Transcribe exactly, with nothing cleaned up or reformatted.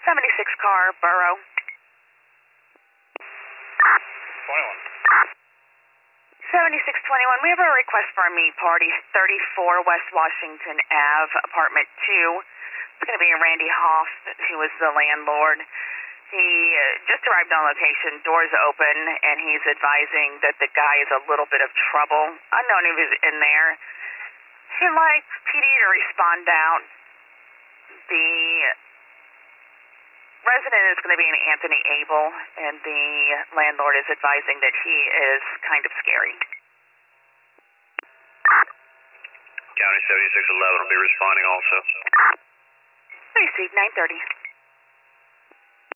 seventy-six car, Borough. twenty-one. seventy-six twenty-one, we have a request for a meet party, thirty-four West Washington Avenue, apartment two. It's going to be Randy Hoff, who is the landlord. He uh, just arrived on location, doors open, and he's advising that the guy is a little bit of trouble. Unknown if he's in there. He'd like P D to respond out. The resident is going to be an Anthony Abel, and the landlord is advising that he is kind of scary. County seventy-six eleven will be responding also. Received, nine thirty.